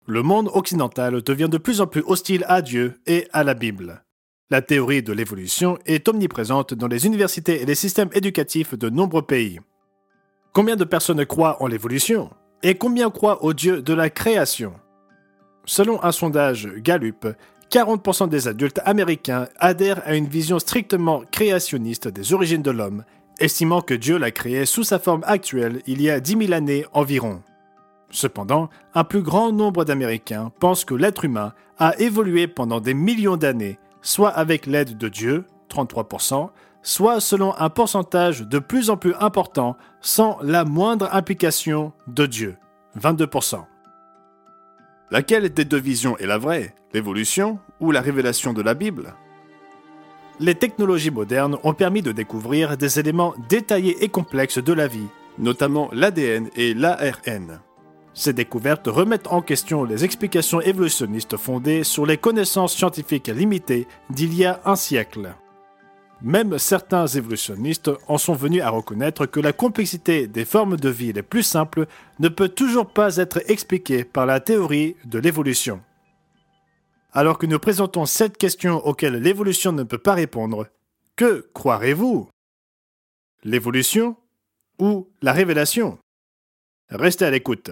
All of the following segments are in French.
Le monde occidental devient de plus en plus hostile à Dieu et à la Bible. La théorie de l'évolution est omniprésente dans les universités et les systèmes éducatifs de nombreux pays. Combien de personnes croient en l'évolution? Et combien croient au Dieu de la création? Selon un sondage Gallup, 40% des adultes américains adhèrent à une vision strictement créationniste des origines de l'homme, estimant que Dieu l'a créé sous sa forme actuelle il y a 10 000 années environ. Cependant, un plus grand nombre d'Américains pensent que l'être humain a évolué pendant des millions d'années, soit avec l'aide de Dieu, 33%, soit selon un pourcentage de plus en plus important sans la moindre implication de Dieu, 22%. Laquelle des deux visions est la vraie, l'évolution ou la révélation de la Bible? Les technologies modernes ont permis de découvrir des éléments détaillés et complexes de la vie, notamment l'ADN et l'ARN. Ces découvertes remettent en question les explications évolutionnistes fondées sur les connaissances scientifiques limitées d'il y a un siècle. Même certains évolutionnistes en sont venus à reconnaître que la complexité des formes de vie les plus simples ne peut toujours pas être expliquée par la théorie de l'évolution. Alors que nous présentons 7 questions auxquelles l'évolution ne peut pas répondre, que croirez-vous? L'évolution ou la révélation? Restez à l'écoute.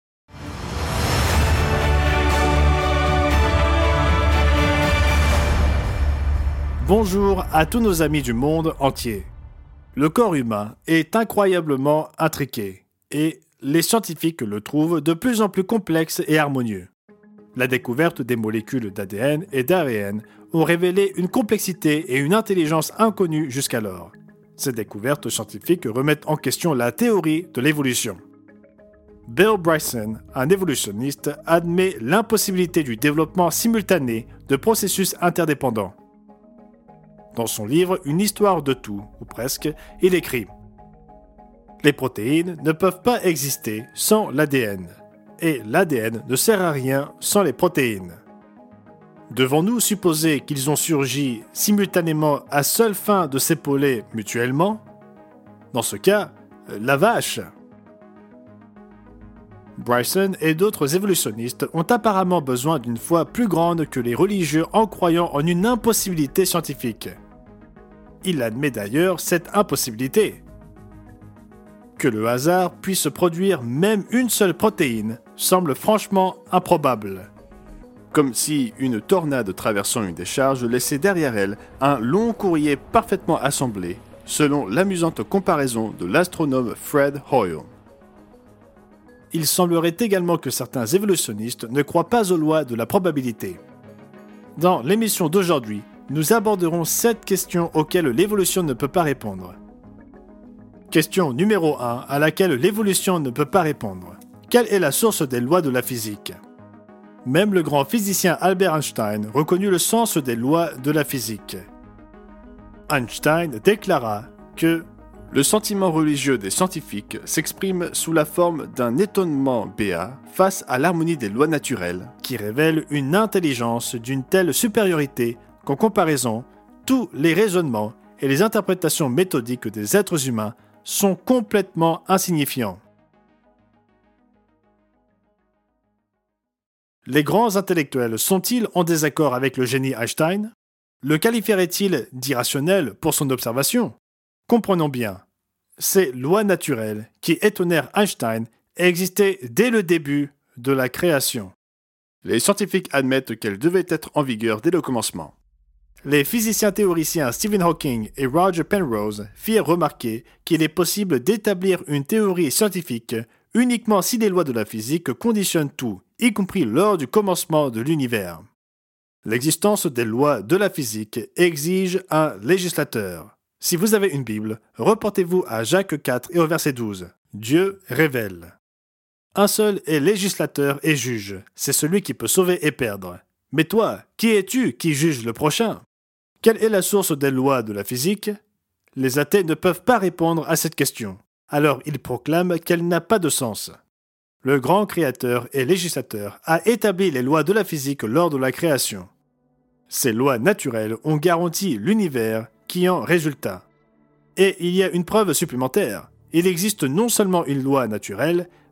Bonjour à tous nos amis du monde entier. Le corps humain est incroyablement intriqué et les scientifiques le trouvent de plus en plus complexe et harmonieux. La découverte des molécules d'ADN et d'ARN ont révélé une complexité et une intelligence inconnues jusqu'alors. Ces découvertes scientifiques remettent en question la théorie de l'évolution. Bill Bryson, un évolutionniste, admet l'impossibilité du développement simultané de processus interdépendants. Dans son livre « Une histoire de tout », ou presque, il écrit « Les protéines ne peuvent pas exister sans l'ADN, et l'ADN ne sert à rien sans les protéines. Devons-nous supposer qu'ils ont surgi simultanément à seule fin de s'épauler mutuellement? Dans ce cas, la vache !» Bryson et d'autres évolutionnistes ont apparemment besoin d'une foi plus grande que les religieux en croyant en une impossibilité scientifique. Il admet d'ailleurs cette impossibilité. Que le hasard puisse produire même une seule protéine semble franchement improbable. Comme si une tornade traversant une décharge laissait derrière elle un long courrier parfaitement assemblé, selon l'amusante comparaison de l'astronome Fred Hoyle. Il semblerait également que certains évolutionnistes ne croient pas aux lois de la probabilité. Dans l'émission d'aujourd'hui, nous aborderons 7 questions auxquelles l'évolution ne peut pas répondre. Question numéro 1 à laquelle l'évolution ne peut pas répondre. Quelle est la source des lois de la physique? Même le grand physicien Albert Einstein reconnut le sens des lois de la physique. Einstein déclara que le sentiment religieux des scientifiques s'exprime sous la forme d'un étonnement béat face à l'harmonie des lois naturelles, qui révèle une intelligence d'une telle supériorité qu'en comparaison, tous les raisonnements et les interprétations méthodiques des êtres humains sont complètement insignifiants. Les grands intellectuels sont-ils en désaccord avec le génie Einstein? Le qualifierait-il d'irrationnel pour son observation? Comprenons bien, ces lois naturelles qui étonnèrent Einstein existaient dès le début de la création. Les scientifiques admettent qu'elles devaient être en vigueur dès le commencement. Les physiciens théoriciens Stephen Hawking et Roger Penrose firent remarquer qu'il est possible d'établir une théorie scientifique uniquement si les lois de la physique conditionnent tout, y compris lors du commencement de l'univers. L'existence des lois de la physique exige un législateur. Si vous avez une Bible, reportez-vous à Jacques 4 et au verset 12. Dieu révèle. Un seul est législateur et juge, c'est celui qui peut sauver et perdre. Mais toi, qui es-tu qui juge le prochain? Quelle est la source des lois de la physique? Les athées ne peuvent pas répondre à cette question. Alors ils proclament qu'elle n'a pas de sens. Le grand créateur et législateur a établi les lois de la physique lors de la création. Ces lois naturelles ont garanti l'univers qui en résulta. Et il y a une preuve supplémentaire. Il existe non seulement une loi naturelle,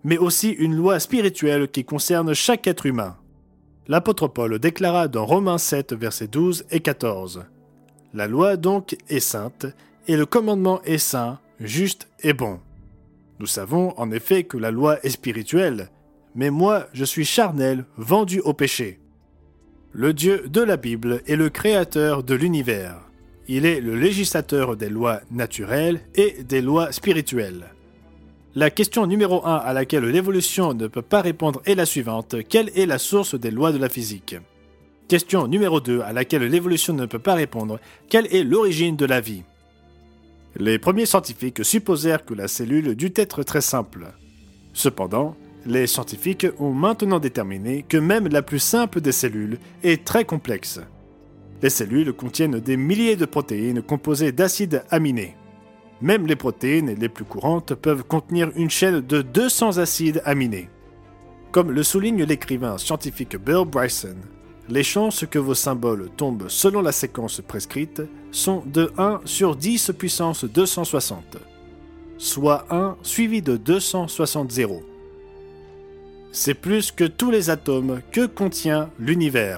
mais aussi une loi spirituelle qui concerne chaque être humain. L'apôtre Paul déclara dans Romains 7, versets 12 et 14. « La loi donc est sainte, et le commandement est saint, juste et bon. Nous savons en effet que la loi est spirituelle, mais moi je suis charnel, vendu au péché. Le Dieu de la Bible est le créateur de l'univers. Il est le législateur des lois naturelles et des lois spirituelles. La question numéro 1 à laquelle l'évolution ne peut pas répondre est la suivante. Quelle est la source des lois de la physique? Question numéro 2 à laquelle l'évolution ne peut pas répondre. Quelle est l'origine de la vie? Les premiers scientifiques supposèrent que la cellule dut être très simple. Cependant, les scientifiques ont maintenant déterminé que même la plus simple des cellules est très complexe. Les cellules contiennent des milliers de protéines composées d'acides aminés. Même les protéines les plus courantes peuvent contenir une chaîne de 200 acides aminés. Comme le souligne l'écrivain scientifique Bill Bryson, les chances que vos symboles tombent selon la séquence prescrite sont de 1 sur 10 puissance 260, soit 1 suivi de 260 zéros. C'est plus que tous les atomes que contient l'univers.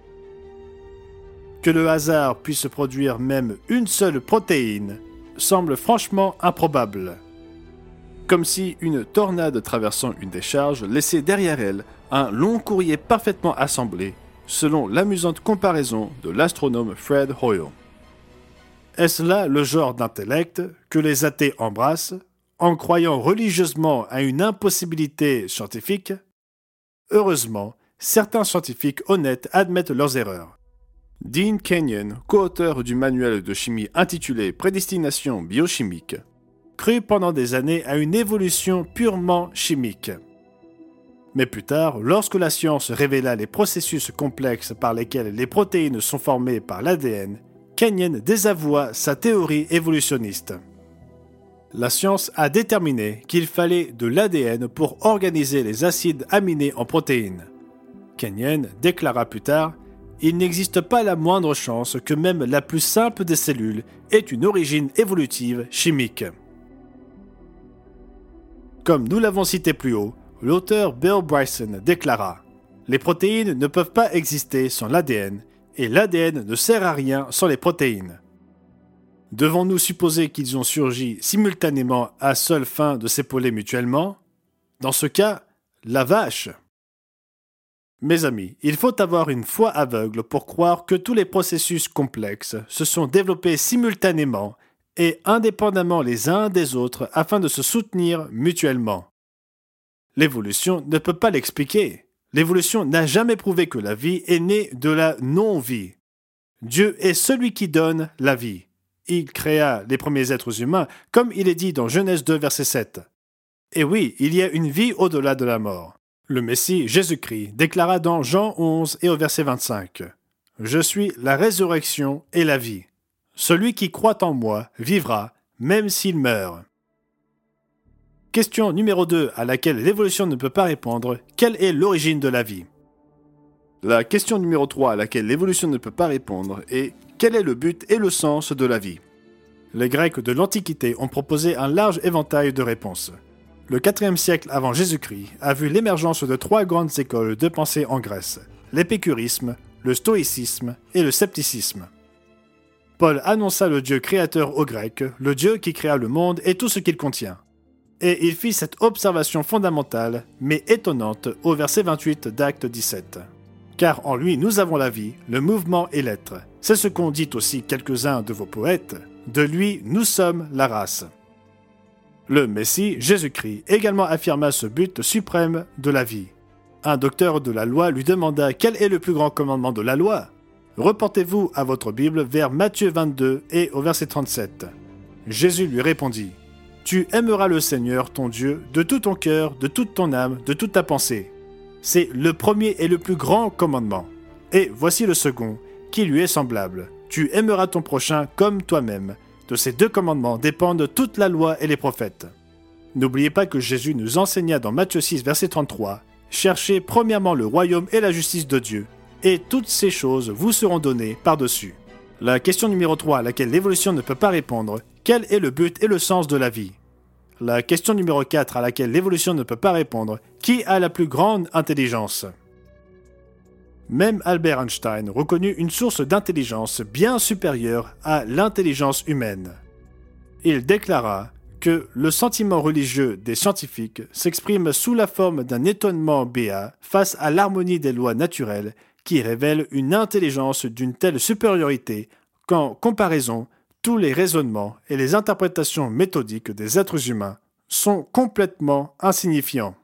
Que le hasard puisse produire même une seule protéine semble franchement improbable. Comme si une tornade traversant une décharge laissait derrière elle un long courrier parfaitement assemblé, selon l'amusante comparaison de l'astronome Fred Hoyle. Est-ce là le genre d'intellect que les athées embrassent, en croyant religieusement à une impossibilité scientifique? Heureusement, certains scientifiques honnêtes admettent leurs erreurs. Dean Kenyon, co-auteur du manuel de chimie intitulé Prédestination biochimique, crut pendant des années à une évolution purement chimique. Mais plus tard, lorsque la science révéla les processus complexes par lesquels les protéines sont formées par l'ADN, Kenyon désavoua sa théorie évolutionniste. La science a déterminé qu'il fallait de l'ADN pour organiser les acides aminés en protéines. Kenyon déclara plus tard « Il n'existe pas la moindre chance que même la plus simple des cellules ait une origine évolutive chimique. » Comme nous l'avons cité plus haut, l'auteur Bill Bryson déclara « Les protéines ne peuvent pas exister sans l'ADN, et l'ADN ne sert à rien sans les protéines. » Devons-nous supposer qu'ils ont surgi simultanément à seule fin de s'épauler mutuellement? Dans ce cas, la vache! Mes amis, il faut avoir une foi aveugle pour croire que tous les processus complexes se sont développés simultanément et indépendamment les uns des autres afin de se soutenir mutuellement. L'évolution ne peut pas l'expliquer. L'évolution n'a jamais prouvé que la vie est née de la non-vie. Dieu est celui qui donne la vie. Il créa les premiers êtres humains, comme il est dit dans Genèse 2, verset 7. Et oui, il y a une vie au-delà de la mort. Le Messie, Jésus-Christ, déclara dans Jean 11 et au verset 25 « Je suis la résurrection et la vie. Celui qui croit en moi vivra, même s'il meurt. » Question numéro 2 à laquelle l'évolution ne peut pas répondre. Quelle est l'origine de la vie? La question numéro 3 à laquelle l'évolution ne peut pas répondre est quel est le but et le sens de la vie? Les Grecs de l'Antiquité ont proposé un large éventail de réponses. Le IVe siècle avant Jésus-Christ a vu l'émergence de 3 grandes écoles de pensée en Grèce, l'épicurisme, le stoïcisme et le scepticisme. Paul annonça le Dieu créateur aux Grecs, le Dieu qui créa le monde et tout ce qu'il contient. Et il fit cette observation fondamentale, mais étonnante, au verset 28 d'Acte 17. Car en lui nous avons la vie, le mouvement et l'être. C'est ce qu'ont dit aussi quelques-uns de vos poètes. De lui nous sommes la race. Le Messie, Jésus-Christ, également affirma ce but suprême de la vie. Un docteur de la loi lui demanda quel est le plus grand commandement de la loi. Reportez-vous à votre Bible vers Matthieu 22 et au verset 37. Jésus lui répondit « Tu aimeras le Seigneur ton Dieu de tout ton cœur, de toute ton âme, de toute ta pensée. » C'est le premier et le plus grand commandement. Et voici le second, qui lui est semblable. Tu aimeras ton prochain comme toi-même. De ces 2 commandements dépendent toute la loi et les prophètes. N'oubliez pas que Jésus nous enseigna dans Matthieu 6, verset 33, « Cherchez premièrement le royaume et la justice de Dieu, et toutes ces choses vous seront données par-dessus. » La question numéro 3 à laquelle l'évolution ne peut pas répondre, quel est le but et le sens de la vie? La question numéro 4 à laquelle l'évolution ne peut pas répondre. Qui a la plus grande intelligence? Même Albert Einstein reconnut une source d'intelligence bien supérieure à l'intelligence humaine. Il déclara que le sentiment religieux des scientifiques s'exprime sous la forme d'un étonnement béat face à l'harmonie des lois naturelles qui révèlent une intelligence d'une telle supériorité qu'en comparaison, tous les raisonnements et les interprétations méthodiques des êtres humains sont complètement insignifiants.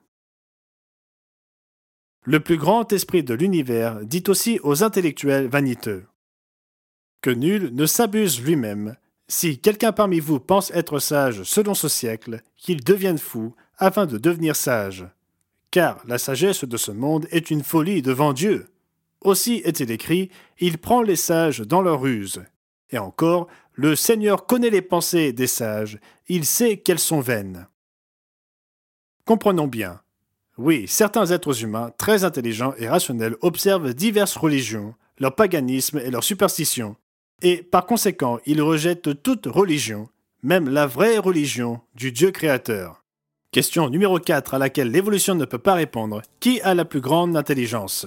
Le plus grand esprit de l'univers dit aussi aux intellectuels vaniteux que nul ne s'abuse lui-même. Si quelqu'un parmi vous pense être sage selon ce siècle, qu'il devienne fou afin de devenir sage. Car la sagesse de ce monde est une folie devant Dieu. Aussi est-il écrit, il prend les sages dans leur ruse. Et encore, le Seigneur connaît les pensées des sages, il sait qu'elles sont vaines. Comprenons bien. Oui, certains êtres humains très intelligents et rationnels observent diverses religions, leur paganisme et leurs superstitions. Et par conséquent, ils rejettent toute religion, même la vraie religion du Dieu créateur. Question numéro 4 à laquelle l'évolution ne peut pas répondre. Qui a la plus grande intelligence?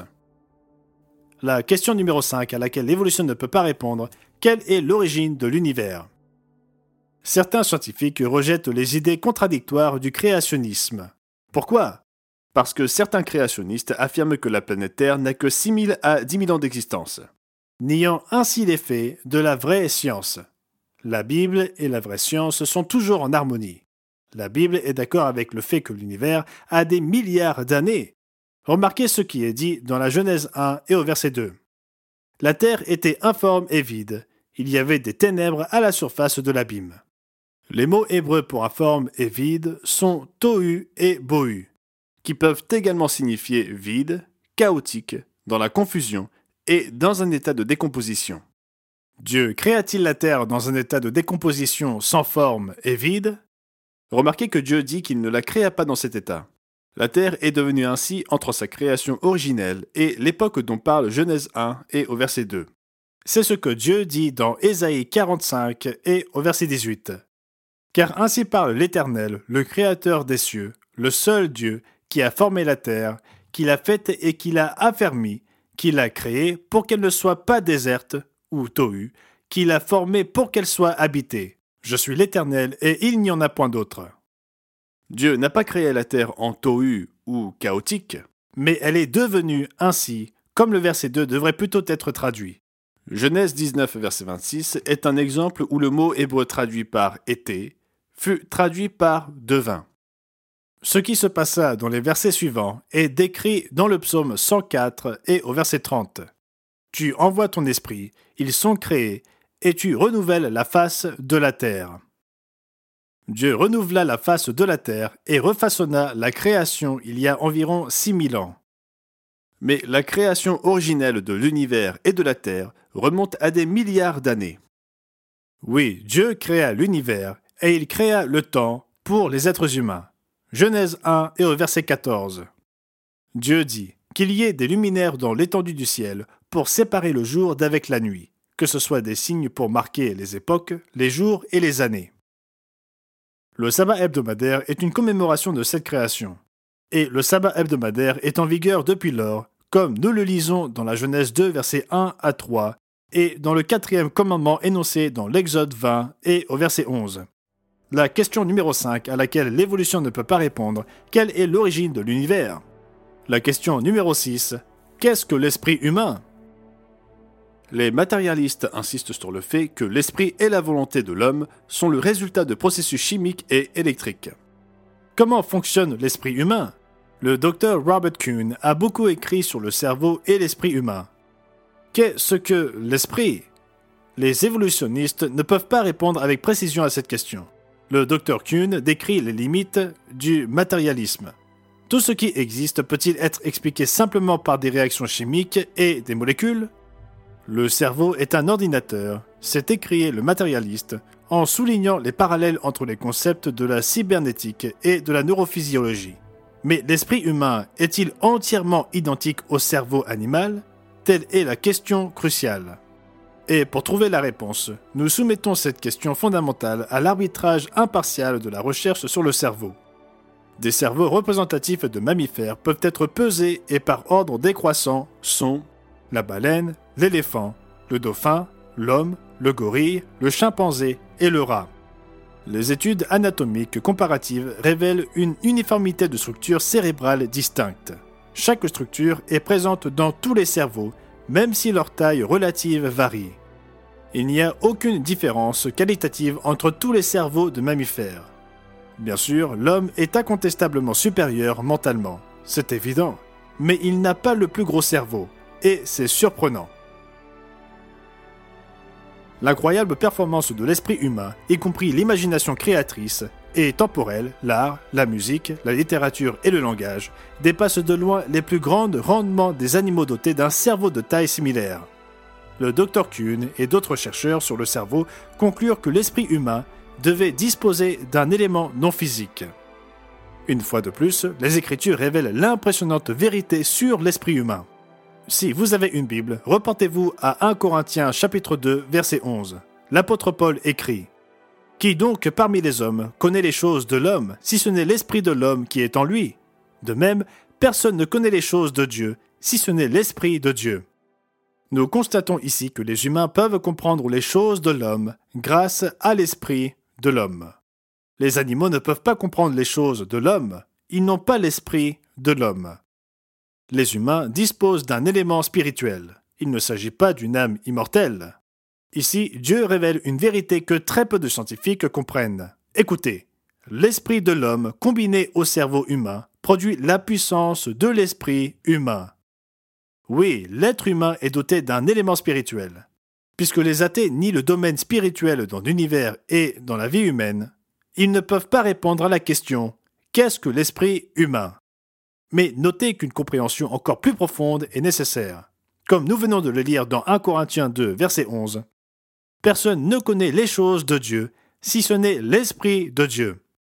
La question numéro 5 à laquelle l'évolution ne peut pas répondre. Quelle est l'origine de l'univers? Certains scientifiques rejettent les idées contradictoires du créationnisme. Pourquoi? Parce que certains créationnistes affirment que la planète Terre n'a que 6 000 à 10 000 ans d'existence, niant ainsi les faits de la vraie science. La Bible et la vraie science sont toujours en harmonie. La Bible est d'accord avec le fait que l'univers a des milliards d'années. Remarquez ce qui est dit dans la Genèse 1 et au verset 2. La terre était informe et vide. Il y avait des ténèbres à la surface de l'abîme. Les mots hébreux pour informe et vide sont tohu et bohu, qui peuvent également signifier vide, chaotique, dans la confusion et dans un état de décomposition. Dieu créa-t-il la terre dans un état de décomposition sans forme et vide? Remarquez que Dieu dit qu'il ne la créa pas dans cet état. La terre est devenue ainsi entre sa création originelle et l'époque dont parle Genèse 1 et au verset 2. C'est ce que Dieu dit dans Ésaïe 45 et au verset 18. Car ainsi parle l'Éternel, le Créateur des cieux, le seul Dieu qui a formé la terre, qui l'a faite et qui l'a affermie, qui l'a créée pour qu'elle ne soit pas déserte, ou tohu, qui l'a formée pour qu'elle soit habitée. Je suis l'Éternel et il n'y en a point d'autre. Dieu n'a pas créé la terre en tohu ou chaotique, mais elle est devenue ainsi, comme le verset 2 devrait plutôt être traduit. Genèse 19, verset 26 est un exemple où le mot hébreu traduit par « été » fut traduit par « devint ». Ce qui se passa dans les versets suivants est décrit dans le psaume 104 et au verset 30. « Tu envoies ton esprit, ils sont créés, et tu renouvelles la face de la terre. » Dieu renouvela la face de la terre et refaçonna la création il y a environ 6000 ans. Mais la création originelle de l'univers et de la terre remonte à des milliards d'années. Oui, Dieu créa l'univers et il créa le temps pour les êtres humains. Genèse 1 et au verset 14. Dieu dit qu'il y ait des luminaires dans l'étendue du ciel pour séparer le jour d'avec la nuit, que ce soit des signes pour marquer les époques, les jours et les années. Le sabbat hebdomadaire est une commémoration de cette création. Et le sabbat hebdomadaire est en vigueur depuis lors, comme nous le lisons dans la Genèse 2, versets 1 à 3, et dans le 4e commandement énoncé dans l'Exode 20 et au verset 11. La question numéro 5 à laquelle l'évolution ne peut pas répondre, quelle est l'origine de l'univers? La question numéro 6, qu'est-ce que l'esprit humain? Les matérialistes insistent sur le fait que l'esprit et la volonté de l'homme sont le résultat de processus chimiques et électriques. Comment fonctionne l'esprit humain? Le docteur Robert Kuhn a beaucoup écrit sur le cerveau et l'esprit humain. Qu'est-ce que l'esprit? Les évolutionnistes ne peuvent pas répondre avec précision à cette question. Le docteur Kuhn décrit les limites du matérialisme. Tout ce qui existe peut-il être expliqué simplement par des réactions chimiques et des molécules? Le cerveau est un ordinateur, s'est écrié le matérialiste, en soulignant les parallèles entre les concepts de la cybernétique et de la neurophysiologie. Mais l'esprit humain est-il entièrement identique au cerveau animal? Telle est la question cruciale. Et pour trouver la réponse, nous soumettons cette question fondamentale à l'arbitrage impartial de la recherche sur le cerveau. Des cerveaux représentatifs de mammifères peuvent être pesés et par ordre décroissant sont la baleine, l'éléphant, le dauphin, l'homme, le gorille, le chimpanzé et le rat. Les études anatomiques comparatives révèlent une uniformité de structure cérébrale distincte. Chaque structure est présente dans tous les cerveaux, même si leur taille relative varie. Il n'y a aucune différence qualitative entre tous les cerveaux de mammifères. Bien sûr, l'homme est incontestablement supérieur mentalement, c'est évident, mais il n'a pas le plus gros cerveau, et c'est surprenant. L'incroyable performance de l'esprit humain, y compris l'imagination créatrice, et temporelle, l'art, la musique, la littérature et le langage, dépasse de loin les plus grands rendements des animaux dotés d'un cerveau de taille similaire. Le Dr Kuhn et d'autres chercheurs sur le cerveau conclurent que l'esprit humain devait disposer d'un élément non physique. Une fois de plus, les Écritures révèlent l'impressionnante vérité sur l'esprit humain. Si vous avez une Bible, reportez-vous à 1 Corinthiens chapitre 2, verset 11. L'apôtre Paul écrit « Qui donc parmi les hommes connaît les choses de l'homme, si ce n'est l'esprit de l'homme qui est en lui ? De même, personne ne connaît les choses de Dieu, si ce n'est l'esprit de Dieu. » Nous constatons ici que les humains peuvent comprendre les choses de l'homme grâce à l'esprit de l'homme. Les animaux ne peuvent pas comprendre les choses de l'homme, ils n'ont pas l'esprit de l'homme. Les humains disposent d'un élément spirituel, il ne s'agit pas d'une âme immortelle. Ici, Dieu révèle une vérité que très peu de scientifiques comprennent. Écoutez, l'esprit de l'homme combiné au cerveau humain produit la puissance de l'esprit humain. Oui, l'être humain est doté d'un élément spirituel. Puisque les athées nient le domaine spirituel dans l'univers et dans la vie humaine, ils ne peuvent pas répondre à la question « Qu'est-ce que l'esprit humain ?» Mais notez qu'une compréhension encore plus profonde est nécessaire. Comme nous venons de le lire dans 1 Corinthiens 2, verset 11, « Personne ne connaît les choses de Dieu, si ce n'est l'Esprit de Dieu. »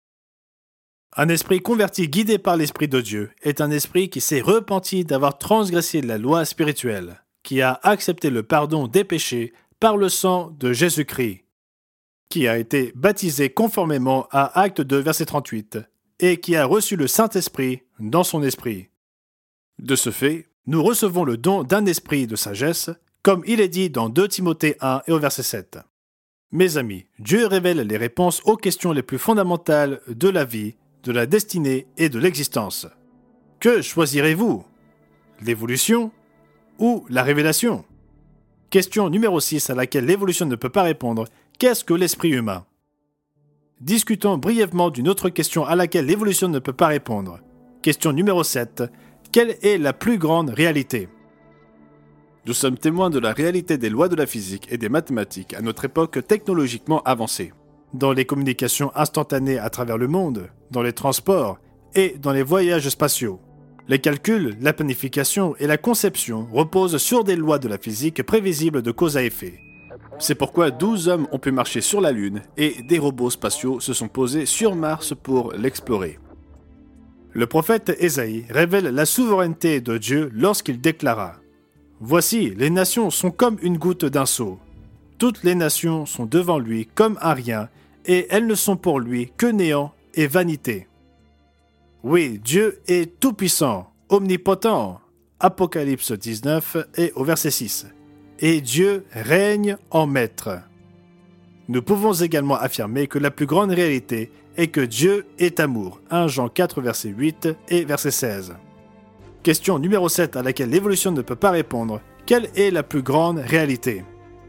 Un esprit converti guidé par l'Esprit de Dieu est un esprit qui s'est repenti d'avoir transgressé la loi spirituelle, qui a accepté le pardon des péchés par le sang de Jésus-Christ, qui a été baptisé conformément à Acte 2, verset 38, et qui a reçu le Saint-Esprit dans son esprit. De ce fait, nous recevons le don d'un esprit de sagesse, comme il est dit dans 2 Timothée 1 et au verset 7. Mes amis, Dieu révèle les réponses aux questions les plus fondamentales de la vie, de la destinée et de l'existence. Que choisirez-vous ? L'évolution ou la révélation ? Question numéro 6 à laquelle l'évolution ne peut pas répondre. Qu'est-ce que l'esprit humain ? Discutons brièvement d'une autre question à laquelle l'évolution ne peut pas répondre. Question numéro 7. Quelle est la plus grande réalité ? Nous sommes témoins de la réalité des lois de la physique et des mathématiques à notre époque technologiquement avancée. Dans les communications instantanées à travers le monde, dans les transports et dans les voyages spatiaux. Les calculs, la planification et la conception reposent sur des lois de la physique prévisibles de cause à effet. C'est pourquoi 12 hommes ont pu marcher sur la Lune et des robots spatiaux se sont posés sur Mars pour l'explorer. Le prophète Ésaïe révèle la souveraineté de Dieu lorsqu'il déclara « Voici, les nations sont comme une goutte d'un seau. Toutes les nations sont devant lui comme un rien, et elles ne sont pour lui que néant et vanité. » Oui, Dieu est tout-puissant, omnipotent. Apocalypse 19 et au verset 6. Et Dieu règne en maître. Nous pouvons également affirmer que la plus grande réalité est que Dieu est amour. 1 Jean 4 verset 8 et verset 16. Question numéro 7 à laquelle l'évolution ne peut pas répondre. Quelle est la plus grande réalité ?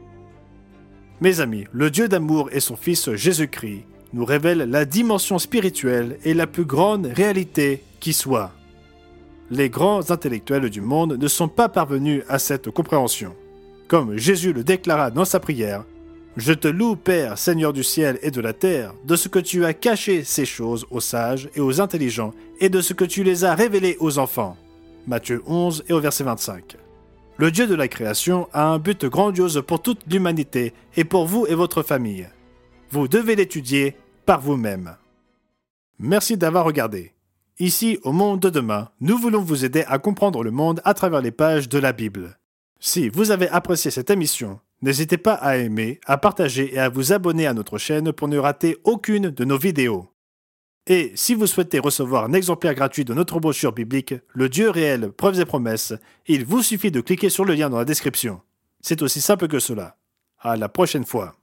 Mes amis, le Dieu d'amour et son Fils Jésus-Christ nous révèlent la dimension spirituelle et la plus grande réalité qui soit. Les grands intellectuels du monde ne sont pas parvenus à cette compréhension. Comme Jésus le déclara dans sa prière, « Je te loue, Père, Seigneur du ciel et de la terre, de ce que tu as caché ces choses aux sages et aux intelligents, et de ce que tu les as révélées aux enfants. » Matthieu 11 et au verset 25. Le Dieu de la création a un but grandiose pour toute l'humanité et pour vous et votre famille. Vous devez l'étudier par vous-même. Merci d'avoir regardé. Ici, au Monde de demain, nous voulons vous aider à comprendre le monde à travers les pages de la Bible. Si vous avez apprécié cette émission, N'hésitez pas à aimer, à partager et à vous abonner à notre chaîne pour ne rater aucune de nos vidéos. Et si vous souhaitez recevoir un exemplaire gratuit de notre brochure biblique, Le Dieu réel, preuves et promesses, il vous suffit de cliquer sur le lien dans la description. C'est aussi simple que cela. À la prochaine fois.